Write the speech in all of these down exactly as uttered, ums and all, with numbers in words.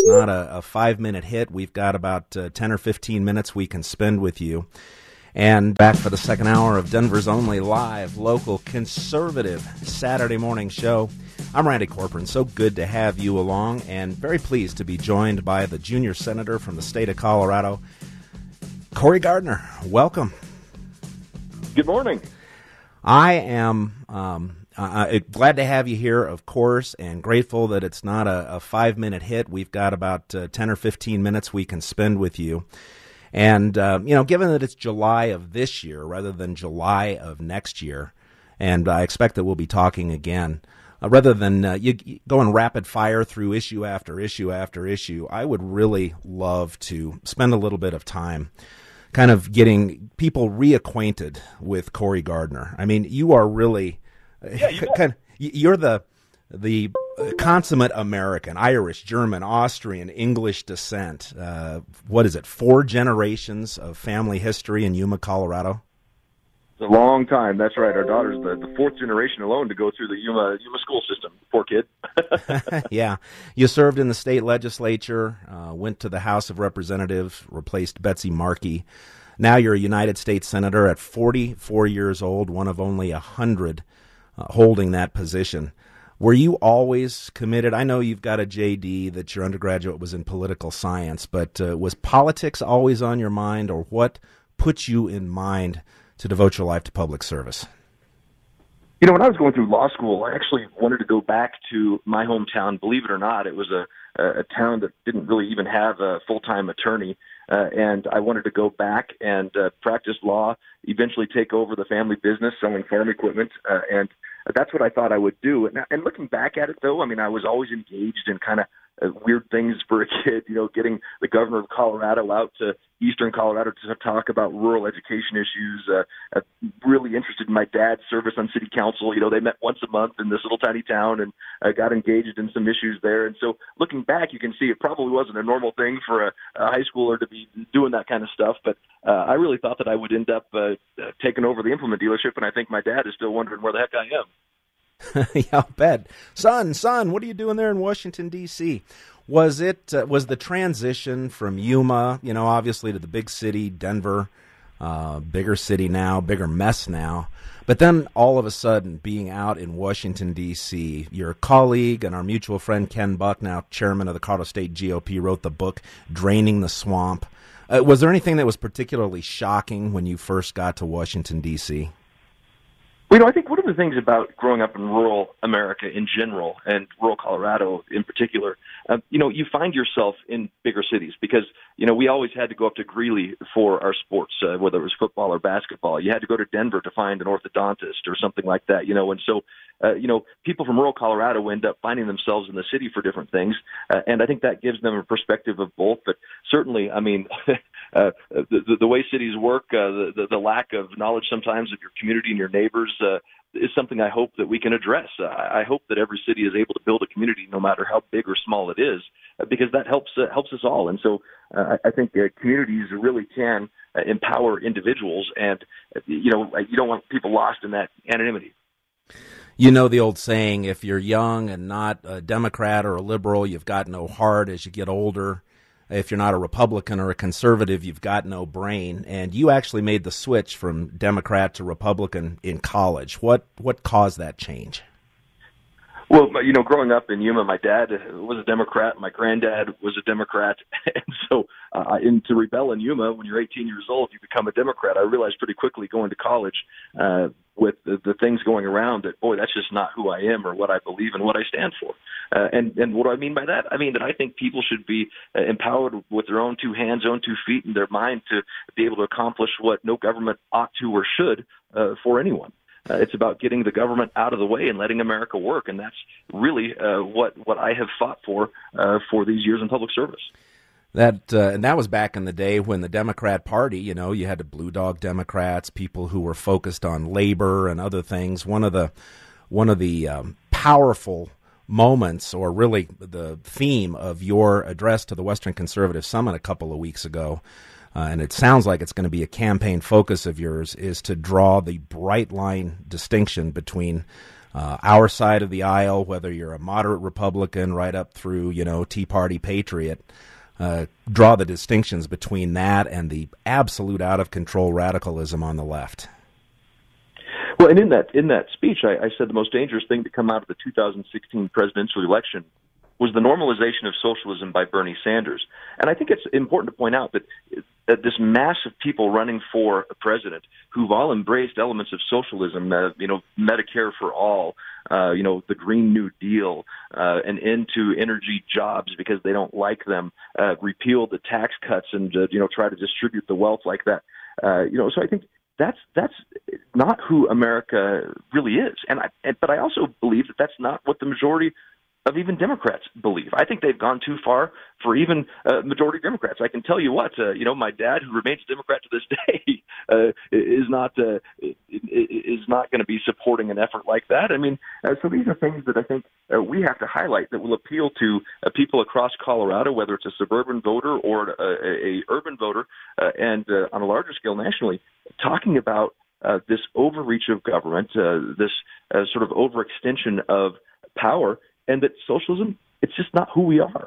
it's not a, a five-minute hit. We've got about uh, ten or fifteen minutes we can spend with you. And back for the second hour of Denver's only live, local, conservative Saturday morning show. I'm Randy Corcoran. So good to have you along, and very pleased to be joined by the junior senator from the state of Colorado, Cory Gardner. Welcome. Good morning. I am um, uh, glad to have you here, of course, and grateful that it's not a, a five-minute hit. We've got about uh, ten or fifteen minutes we can spend with you. And, uh, you know, given that it's July of this year rather than July of next year, and I expect that we'll be talking again, uh, rather than uh, you, you going rapid fire through issue after issue after issue, I would really love to spend a little bit of time kind of getting people reacquainted with Cory Gardner. I mean, you are really yeah, you kind of, you're the the consummate American, Irish, German, Austrian, English descent. Uh, what is it? Four generations of family history in Yuma, Colorado. It's a long time. That's right. Our daughter's the, the fourth generation alone to go through the Yuma Yuma school system. Poor kid. Yeah. You served in the state legislature, uh, went to the House of Representatives, replaced Betsy Markey. Now you're a United States Senator at forty-four years old, one of only one hundred uh, holding that position. Were you always committed? I know you've got a J D that your undergraduate was in political science, but uh, was politics always on your mind, or what put you in mind to devote your life to public service? You know, when I was going through law school, I actually wanted to go back to my hometown. Believe it or not, it was a, a town that didn't really even have a full-time attorney. Uh, and I wanted to go back and uh, practice law, eventually take over the family business selling farm equipment. Uh, and that's what I thought I would do. And, and looking back at it, though, I mean, I was always engaged in kind of uh, weird things for a kid, you know, getting the governor of Colorado out to eastern Colorado to talk about rural education issues. Uh, uh, really interested in my dad's service on city council. You know, they met once a month in this little tiny town, and I uh, got engaged in some issues there. And so looking back, you can see it probably wasn't a normal thing for a, a high schooler to be doing that kind of stuff. But uh, I really thought that I would end up uh, uh, taking over the implement dealership, and I think my dad is still wondering where the heck I am. Yeah, I'll bet. Son, son, what are you doing there in Washington, D C? Was it uh, was the transition from Yuma, you know, obviously to the big city, Denver, uh, bigger city now, bigger mess now, but then all of a sudden being out in Washington, D C, your colleague and our mutual friend Ken Buck, now chairman of the Colorado State G O P, wrote the book, Draining the Swamp. Uh, was there anything that was particularly shocking when you first got to Washington, D C? Well, you know, I think one of the things about growing up in rural America in general, and rural Colorado in particular, uh, you know, you find yourself in bigger cities because, you know, we always had to go up to Greeley for our sports, uh, whether it was football or basketball. You had to go to Denver to find an orthodontist or something like that, you know, and so, uh, you know, people from rural Colorado end up finding themselves in the city for different things, uh, and I think that gives them a perspective of both, but certainly, I mean, Uh, the, the, the way cities work, uh, the, the, the lack of knowledge sometimes of your community and your neighbors uh, is something I hope that we can address. Uh, I hope that every city is able to build a community, no matter how big or small it is, uh, because that helps uh, helps us all. And so uh, I think uh, communities really can uh, empower individuals, and uh, you know, you don't want people lost in that anonymity. You know the old saying, if you're young and not a Democrat or a liberal, you've got no heart. As you get older, if you're not a Republican or a conservative, you've got no brain. And you actually made the switch from Democrat to Republican in college. What what caused that change? Well, you know, growing up in Yuma, my dad was a Democrat, my granddad was a Democrat, and so uh, in, to rebel in Yuma, when you're eighteen years old, you become a Democrat. I realized pretty quickly going to college uh, with the, the things going around that, boy, that's just not who I am or what I believe and what I stand for. Uh, and, and what do I mean by that? I mean that I think people should be uh, empowered with their own two hands, own two feet, and their mind to be able to accomplish what no government ought to or should uh, for anyone. Uh, it's about getting the government out of the way and letting America work, and that's really uh, what what I have fought for uh, for these years in public service. That uh, and that was back in the day when the Democrat Party, you know, you had the Blue Dog Democrats, people who were focused on labor and other things. One of the one of the um, powerful moments, or really the theme of your address to the Western Conservative Summit a couple of weeks ago, Uh, and it sounds like it's going to be a campaign focus of yours, is to draw the bright line distinction between uh, our side of the aisle, whether you're a moderate Republican right up through, you know, Tea Party patriot, uh, draw the distinctions between that and the absolute out-of-control radicalism on the left. Well, and in that in that speech, I, I said the most dangerous thing to come out of the two thousand sixteen presidential election was the normalization of socialism by Bernie Sanders. And I think it's important to point out that, that this mass of people running for a president who've all embraced elements of socialism, uh, you know, Medicare for all, uh, you know, the Green New Deal, uh, an end to energy jobs because they don't like them, uh, repeal the tax cuts and, uh, you know, try to distribute the wealth like that. Uh, you know, so I think that's that's not who America really is. And I, but I also believe that that's not what the majority of even Democrats believe. I think they've gone too far for even uh, majority Democrats. I can tell you what, uh, you know, my dad, who remains a Democrat to this day, uh, is not uh, is not going to be supporting an effort like that. I mean, uh, so these are things that I think uh, we have to highlight that will appeal to uh, people across Colorado, whether it's a suburban voter or a, a, a urban voter, uh, and uh, on a larger scale nationally, talking about uh, this overreach of government, uh, this uh, sort of overextension of power, and that socialism, it's just not who we are.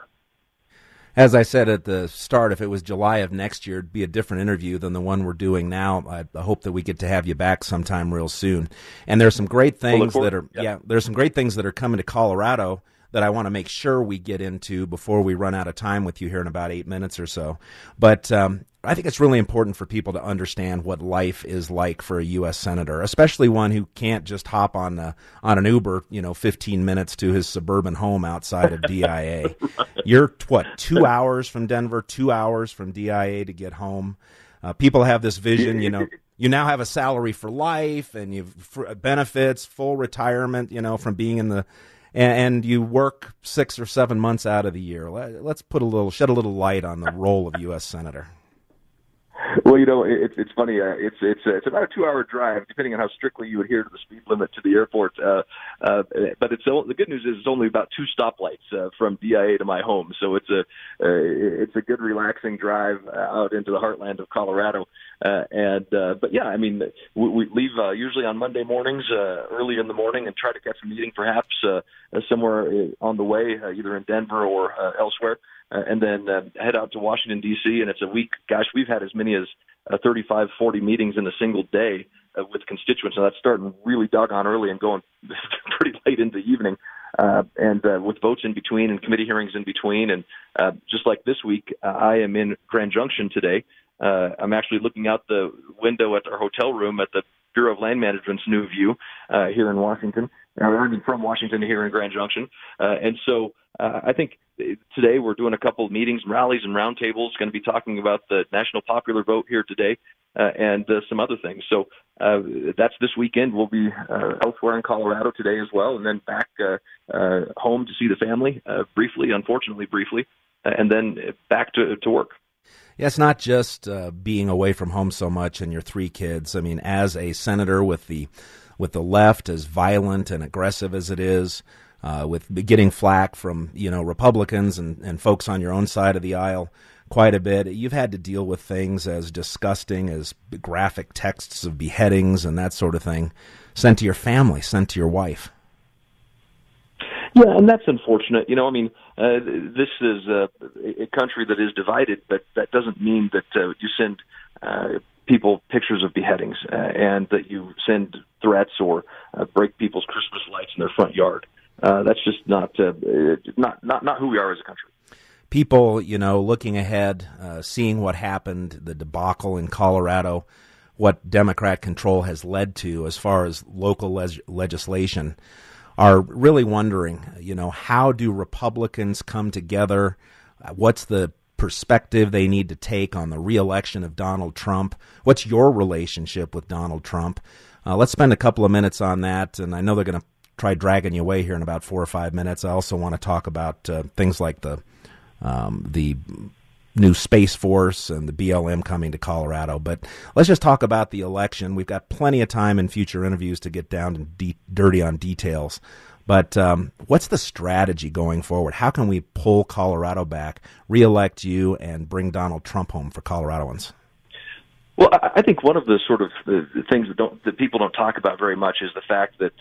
As I said at the start, if it was July of next year, it'd be a different interview than the one we're doing now. I, I hope that we get to have you back sometime real soon. And there's some great things that are, yeah. yeah, there's some great things that are coming to Colorado that I want to make sure we get into before we run out of time with you here in about eight minutes or so. But um, I think it's really important for people to understand what life is like for a U S senator, especially one who can't just hop on the, on an Uber, you know, fifteen minutes to his suburban home outside of D I A. Right. You're, what, two hours from Denver, two hours from D I A to get home. Uh, people have this vision, you know, you now have a salary for life and you've benefits, full retirement, you know, from being in the, and you work six or seven months out of the year. Let's put a little, shed a little light on the role of U S senator. Well, you know, it's it's funny. Uh, it's it's uh, it's about a two-hour drive, depending on how strictly you adhere to the speed limit to the airport. Uh, uh, but it's the good news is it's only about two stoplights uh, from D I A to my home, so it's a uh, it's a good, relaxing drive out into the heartland of Colorado. Uh, and uh, but yeah, I mean, we, we leave uh, usually on Monday mornings, uh, early in the morning, and try to catch a meeting, perhaps uh, somewhere on the way, uh, either in Denver or uh, elsewhere. Uh, and then uh, head out to Washington, D C, and it's a week. Gosh, we've had as many as uh, thirty-five, forty meetings in a single day uh, with constituents, and that's starting really doggone early and going pretty late into the evening, uh, and uh, with votes in between and committee hearings in between. And uh, just like this week, uh, I am in Grand Junction today. Uh, I'm actually looking out the window at our hotel room at the Bureau of Land Management's new view uh, here in Washington. I mean, from Washington to here in Grand Junction. Uh, and so uh, I think today we're doing a couple of meetings, rallies, and roundtables, going to be talking about the national popular vote here today uh, and uh, some other things. So uh, that's this weekend. We'll be uh, elsewhere in Colorado today as well, and then back uh, uh, home to see the family uh, briefly, unfortunately briefly, uh, and then back to, to work. Yeah, it's not just uh, being away from home so much and your three kids. I mean, as a senator with the with the left, as violent and aggressive as it is, uh, with getting flack from, you know, Republicans and, and folks on your own side of the aisle quite a bit, you've had to deal with things as disgusting as graphic texts of beheadings and that sort of thing sent to your family, sent to your wife. Yeah, and that's unfortunate. You know, I mean, uh, this is a, a country that is divided, but that doesn't mean that uh, you send uh, people pictures of beheadings uh, and that you send threats or uh, break people's Christmas lights in their front yard. Uh, that's just not, uh, not not not who we are as a country. People, you know, looking ahead, uh, seeing what happened, the debacle in Colorado, what Democrat control has led to as far as local leg- legislation, are really wondering, you know, how do Republicans come together? What's the perspective they need to take on the reelection of Donald Trump? What's your relationship with Donald Trump? Uh, let's spend a couple of minutes on that, and I know they're going to try dragging you away here in about four or five minutes. I also want to talk about uh, things like the um, the new Space Force and the B L M coming to Colorado. But let's just talk about the election. We've got plenty of time in future interviews to get down and de- dirty on details. But um, what's the strategy going forward? How can we pull Colorado back, reelect you, and bring Donald Trump home for Coloradoans? Well, I think one of the sort of the things that don't that people don't talk about very much is the fact that uh,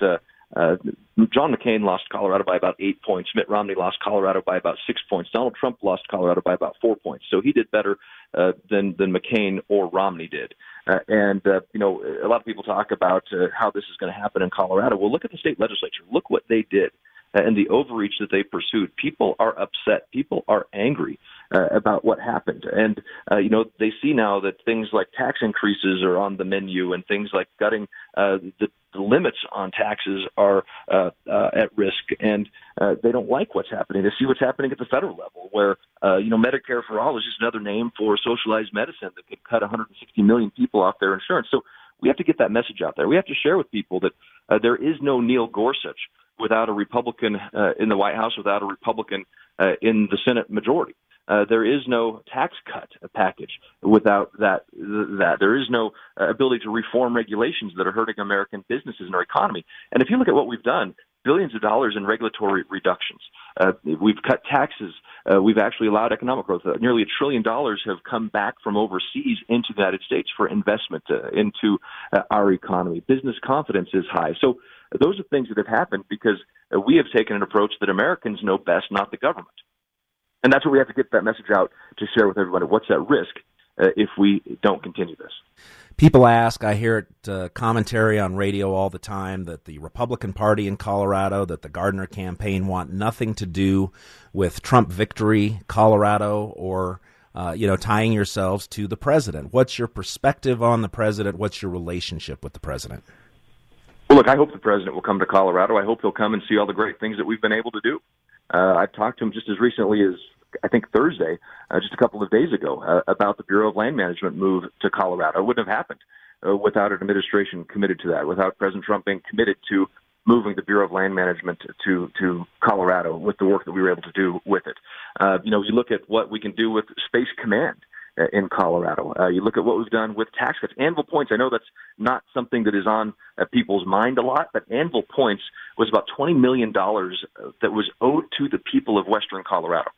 Uh, John McCain lost Colorado by about eight points. Mitt Romney lost Colorado by about six points. Donald Trump lost Colorado by about four points. So he did better uh, than than McCain or Romney did. Uh, and uh, you know, a lot of people talk about uh, how this is going to happen in Colorado. Well, look at the state legislature. Look what they did. Uh, and the overreach that they pursued. People are upset. People are angry uh, about what happened. And, uh, you know, they see now that things like tax increases are on the menu and things like gutting uh, the, the limits on taxes are uh, uh, at risk. And uh, they don't like what's happening. They see what's happening at the federal level where, uh, you know, Medicare for All is just another name for socialized medicine that could cut one hundred sixty million people off their insurance. So we have to get that message out there. We have to share with people that uh, there is no Neil Gorsuch without a Republican uh, in the White House, without a Republican uh, in the Senate majority. Uh, there is no tax cut package without that. That there is no uh, ability to reform regulations that are hurting American businesses and our economy. And if you look at what we've done, billions of dollars in regulatory reductions. Uh, we've cut taxes. Uh, we've actually allowed economic growth. Uh, nearly a trillion dollars have come back from overseas into the United States for investment uh, into uh, our economy. Business confidence is high. So those are things that have happened because uh, we have taken an approach that Americans know best, not the government. And that's what we have to get that message out to share with everybody. What's at risk uh, if we don't continue this? People ask, I hear it uh, commentary on radio all the time, that the Republican Party in Colorado, that the Gardner campaign want nothing to do with Trump victory, Colorado, or uh, you know, tying yourselves to the president. What's your perspective on the president? What's your relationship with the president? Well, look, I hope the president will come to Colorado. I hope he'll come and see all the great things that we've been able to do. Uh, I've talked to him just as recently as, I think, Thursday, uh, just a couple of days ago, uh, about the Bureau of Land Management move to Colorado. It wouldn't have happened uh, without an administration committed to that, without President Trump being committed to moving the Bureau of Land Management to, to Colorado with the work that we were able to do with it. Uh, you know, you look at what we can do with Space Command in Colorado. Uh, you look at what we've done with tax cuts. Anvil Points, I know that's not something that is on uh, people's mind a lot, but Anvil Points was about twenty million dollars that was owed to the people of Western Colorado.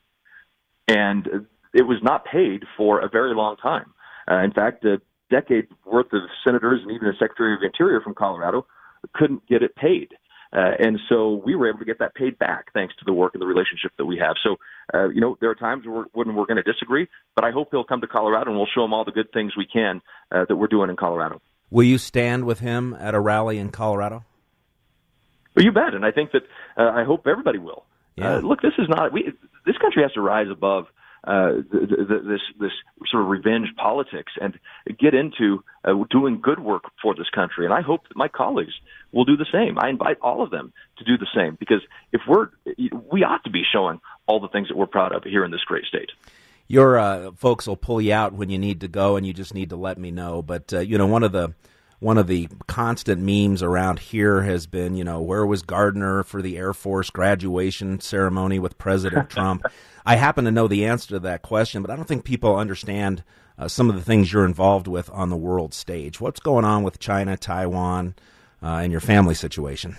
And it was not paid for a very long time. Uh, in fact, a decade worth of senators and even the Secretary of the Interior from Colorado couldn't get it paid. Uh, and so we were able to get that paid back thanks to the work and the relationship that we have. So, uh, you know, there are times where, when we're going to disagree, but I hope he'll come to Colorado and we'll show him all the good things we can uh, that we're doing in Colorado. Will you stand with him at a rally in Colorado? Well, you bet. And I think that uh, I hope everybody will. Yeah. Uh, look, this is not, we, this country has to rise above Uh, the, the, this this sort of revenge politics and get into uh, doing good work for this country. And I hope that my colleagues will do the same. I invite all of them to do the same because if we're we ought to be showing all the things that we're proud of here in this great state. Your uh, folks will pull you out when you need to go, and you just need to let me know. But uh, you know, one of the One of the constant memes around here has been, you know, where was Gardner for the Air Force graduation ceremony with President Trump? I happen to know the answer to that question, but I don't think people understand uh, some of the things you're involved with on the world stage. What's going on with China, Taiwan, uh, and your family situation?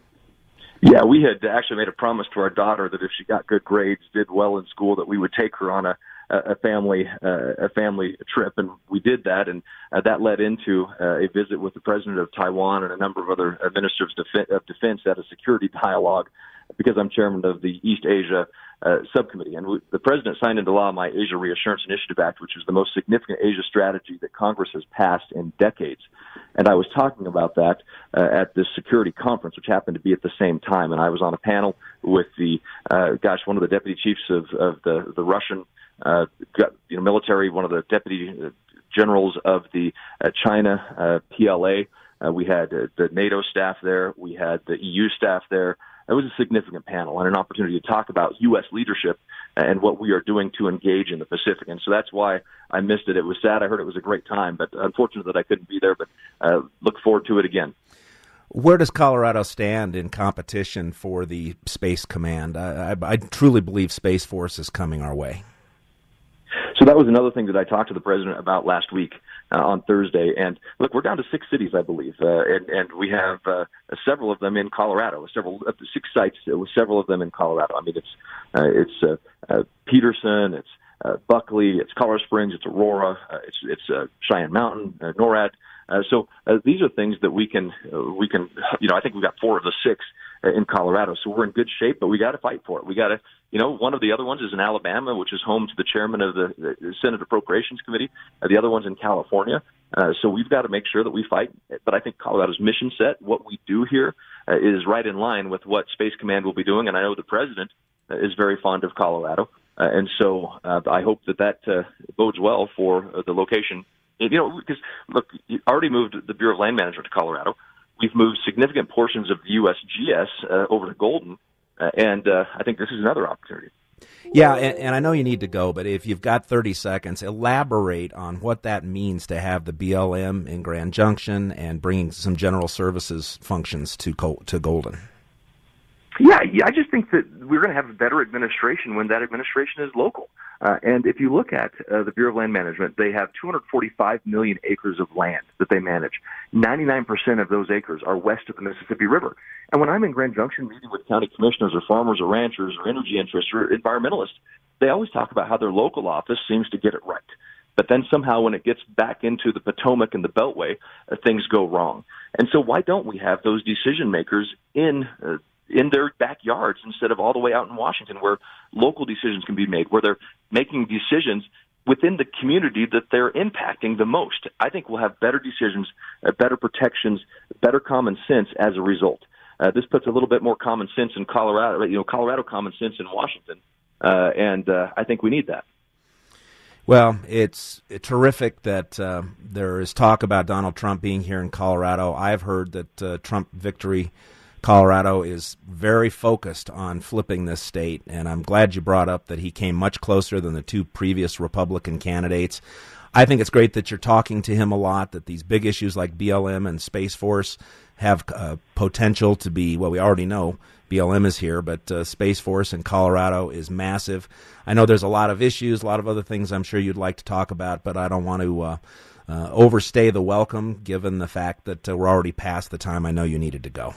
Yeah, we had actually made a promise to our daughter that if she got good grades, did well in school, that we would take her on a a family uh, a family trip, and we did that, and uh, that led into uh, a visit with the president of Taiwan and a number of other uh, ministers of, Defe- of defense at a security dialogue, because I'm chairman of the East Asia uh, subcommittee, and we, the president signed into law my Asia Reassurance Initiative Act, which is the most significant Asia strategy that Congress has passed in decades. And I was talking about that uh, at this security conference, which happened to be at the same time, and I was on a panel with the uh, gosh one of the deputy chiefs of, of the the Russian Uh, you know, military, one of the deputy generals of the uh, China uh, P L A. Uh, we had uh, the NATO staff there. We had the E U staff there. It was a significant panel and an opportunity to talk about U S leadership and what we are doing to engage in the Pacific. And so that's why I missed it. It was sad. I heard it was a great time, but unfortunate that I couldn't be there, but uh, look forward to it again. Where does Colorado stand in competition for the Space Command? I, I, I truly believe Space Force is coming our way. So that was another thing that I talked to the president about last week uh, on Thursday. And look, we're down to six cities, I believe, uh, and, and we have uh, several of them in Colorado. Several uh, six sites uh, with several of them in Colorado. I mean, it's uh, it's uh, uh, Peterson, it's uh, Buckley, it's Colorado Springs, it's Aurora, uh, it's it's uh, Cheyenne Mountain, uh, NORAD. Uh, so uh, these are things that we can, uh, we can, you know, I think we've got four of the six uh, in Colorado, so we're in good shape, but we got to fight for it. We got to, you know, one of the other ones is in Alabama, which is home to the chairman of the, the Senate Appropriations Committee. Uh, the other one's in California. Uh, so we've got to make sure that we fight. But I think Colorado's mission set, what we do here, uh, is right in line with what Space Command will be doing. And I know the president uh, is very fond of Colorado. Uh, and so uh, I hope that that uh, bodes well for uh, the location. You know, because, look, you already moved the Bureau of Land Management to Colorado. We've moved significant portions of the U S G S uh, over to Golden. Uh, and uh, I think this is another opportunity. Yeah, and, and I know you need to go, but if you've got thirty seconds, elaborate on what that means to have the B L M in Grand Junction and bringing some general services functions to to Golden. Yeah, yeah, I just think that we're going to have a better administration when that administration is local. Uh, and if you look at uh, the Bureau of Land Management, they have two hundred forty-five million acres of land that they manage. ninety-nine percent of those acres are west of the Mississippi River. And when I'm in Grand Junction meeting with county commissioners or farmers or ranchers or energy interests or environmentalists, they always talk about how their local office seems to get it right. But then somehow when it gets back into the Potomac and the Beltway, uh, things go wrong. And so why don't we have those decision makers in uh, in their backyards instead of all the way out in Washington where local decisions can be made, where they're making decisions within the community that they're impacting the most? I think we'll have better decisions, uh, better protections, better common sense as a result. Uh, this puts a little bit more common sense in Colorado, you know, Colorado common sense in Washington, uh, and uh, I think we need that. Well, it's terrific that uh, there is talk about Donald Trump being here in Colorado. I've heard that uh, Trump victory Colorado is very focused on flipping this state, and I'm glad you brought up that he came much closer than the two previous Republican candidates. I think it's great that you're talking to him a lot, that these big issues like B L M and Space Force have uh, potential to be, well, we already know B L M is here, but uh, Space Force in Colorado is massive. I know there's a lot of issues, a lot of other things I'm sure you'd like to talk about, but I don't want to uh, uh, overstay the welcome given the fact that uh, we're already past the time I know you needed to go.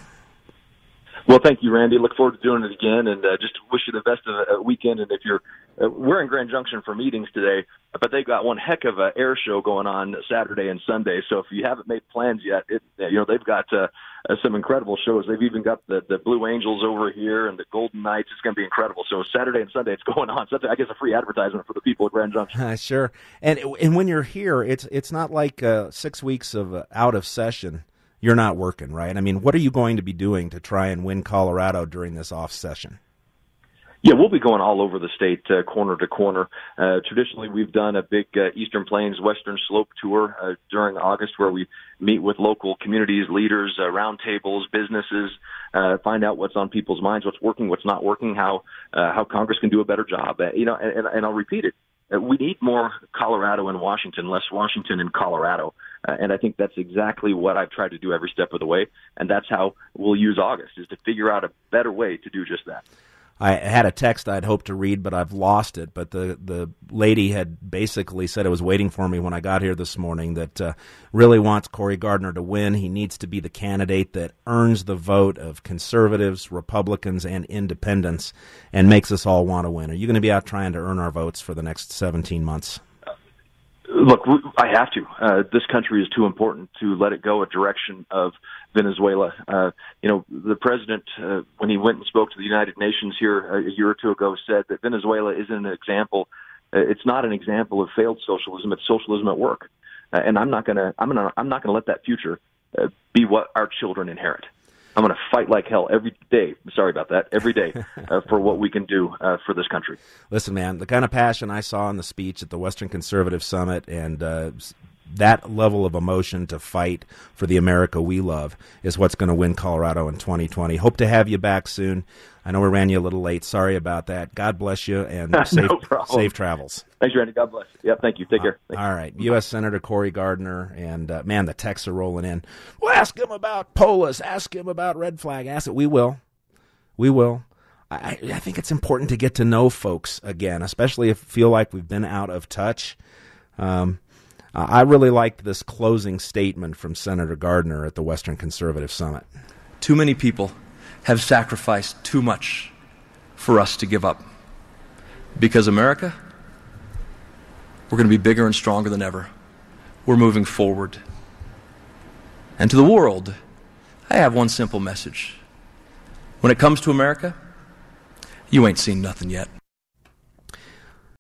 Well, thank you, Randy. Look forward to doing it again, and uh, just wish you the best of the weekend. And if you're, uh, we're in Grand Junction for meetings today, but they've got one heck of an air show going on Saturday and Sunday. So if you haven't made plans yet, it, you know they've got uh, uh, some incredible shows. They've even got the, the Blue Angels over here and the Golden Knights. It's going to be incredible. So Saturday and Sunday, it's going on. So I guess a free advertisement for the people at Grand Junction. Uh, sure. And and when you're here, it's it's not like uh, six weeks of uh, out of session. You're not working, right? I mean, what are you going to be doing to try and win Colorado during this off session? Yeah, we'll be going all over the state, uh, corner to corner. Uh, traditionally, we've done a big uh, Eastern Plains Western Slope tour uh, during August where we meet with local communities, leaders, uh, roundtables, businesses, uh, find out what's on people's minds, what's working, what's not working, how uh, how Congress can do a better job. Uh, you know, and, and I'll repeat it. Uh, we need more Colorado and Washington, less Washington and Colorado. Uh, and I think that's exactly what I've tried to do every step of the way. And that's how we'll use August, is to figure out a better way to do just that. I had a text I'd hoped to read, but I've lost it. But the, the lady had basically said it was waiting for me when I got here this morning, that uh, really wants Cory Gardner to win. He needs to be the candidate that earns the vote of conservatives, Republicans, and independents and makes us all want to win. Are you going to be out trying to earn our votes for the next seventeen months? Look, I have to. Uh, this country is too important to let it go a direction of Venezuela. Uh, you know, the president, uh, when he went and spoke to the United Nations here a year or two ago, said that Venezuela isn't an example. Uh, it's not an example of failed socialism. It's socialism at work. Uh, and I'm not going to. I'm going to. I'm not going to let that future uh, be what our children inherit. I'm going to fight like hell every day. Sorry about that. Every day uh, for what we can do uh, for this country. Listen, man, the kind of passion I saw in the speech at the Western Conservative Summit and uh, that level of emotion to fight for the America we love is what's going to win Colorado in twenty twenty. Hope to have you back soon. I know we ran you a little late. Sorry about that. God bless you, and safe, no safe travels. Thanks, Randy. God bless. Yep, thank you. Take care. Uh, all right. U S Senator Cory Gardner, and, uh, man, the texts are rolling in. Well, ask him about Polis. Ask him about Red Flag. Ask it. We will. We will. I, I think it's important to get to know folks again, especially if we feel like we've been out of touch. Um, I really liked this closing statement from Senator Gardner at the Western Conservative Summit. Too many people have sacrificed too much for us to give up. Because America, we're going to be bigger and stronger than ever. We're moving forward. And to the world, I have one simple message. When it comes to America, you ain't seen nothing yet.